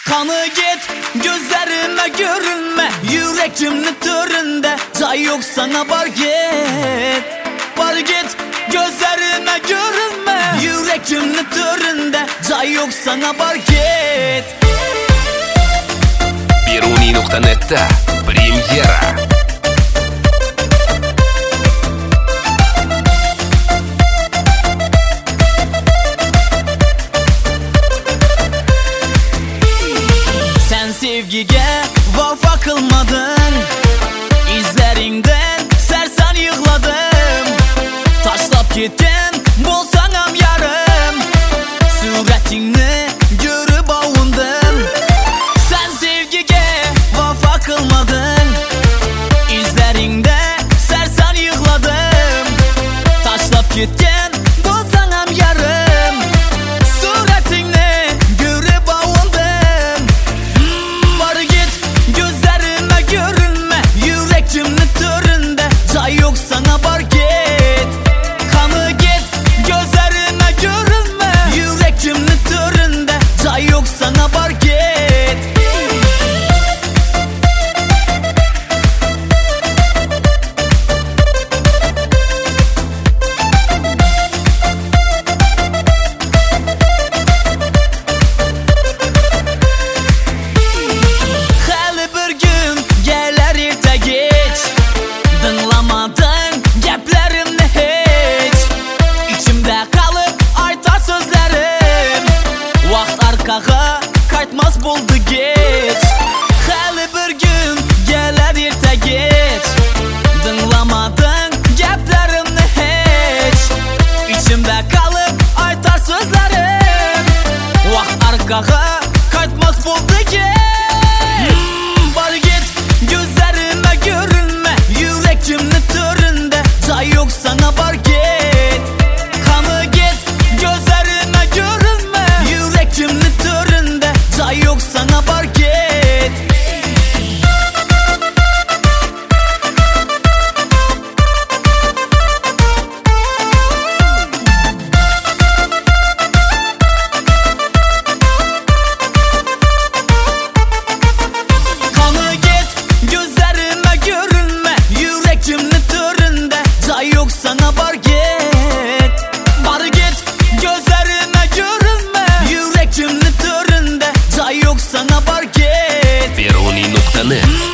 Kanı git, gözlerime görünme, yüreğimin töründe cay yok sana, var git. Var git, gözlerime görünme, yüreğimin töründe cay yok sana, var git. Peruni.net'ta pремьера. Sen sevgiye vafa kılmadın, izlerinden sersen yığladım. Taşlap gittin, bolsanam yarım, suretini görüp avundım. Sen sevgiye vafa kılmadın, izlerinde sersen yığladım. Taşlap gittin, bolsanam yarım, suretini görüp avundım. Var git, gözlerime görünme, yüreğimin töründe cay yok sana, var git. Kanı git, gözlerime görünme, yüreğimin töründe cay yok sana, var git. Hali bir gün gelir erta geç, dinlamadın geplerimni hiç. İçimde kalıp aytar sözlerim, vaqt arkaga qaytmas buldu geç. Hali bir gün gelir erta geç, dinlamadın geplerimni hiç. İçimde kalıp aytar sözlerim, vaqt arkaga qaytmas buldu geç. Var git, gözlerime görünme, yüreğimin töründe cay yok sana, var git. Kanı git, gözlerime görünme, yüreğimin töründe cay yok sana, var git. Kanı git, gözlerime görünme, yüreğimin töründe cay yok sana, var git. Var git, gözlerime görünme, yüreğimin töründe cay yok sana, var git. Peruni.net